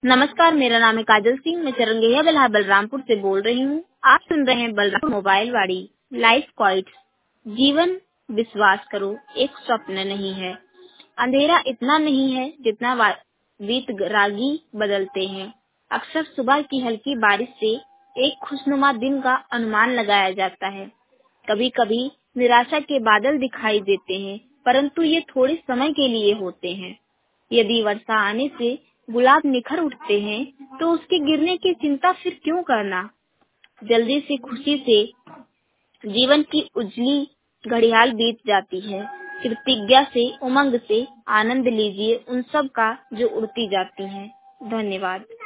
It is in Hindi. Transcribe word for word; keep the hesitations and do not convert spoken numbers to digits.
नमस्कार, मेरा नाम है काजल सिंह। मैं चरंगेया बेल्हा बलरामपुर से बोल रही हूँ। आप सुन रहे हैं बलरामपुर मोबाइल वाड़ी लाइफ क्वाइट्स। जीवन विश्वास करो एक स्वप्न नहीं है। अंधेरा इतना नहीं है जितना वा- वीतरागी बदलते हैं। अक्सर सुबह की हल्की बारिश से एक खुशनुमा दिन का अनुमान लगाया जाता है। कभी कभी निराशा के बादल दिखाई देते हैं, परंतु ये थोड़े समय के लिए होते हैं। यदि वर्षा आने से गुलाब निखर उठते हैं, तो उसके गिरने की चिंता फिर क्यों करना। जल्दी से खुशी से जीवन की उजली घड़ियाल बीत जाती है। कृतज्ञता से, उमंग से आनंद लीजिए उन सब का जो उड़ती जाती हैं। धन्यवाद।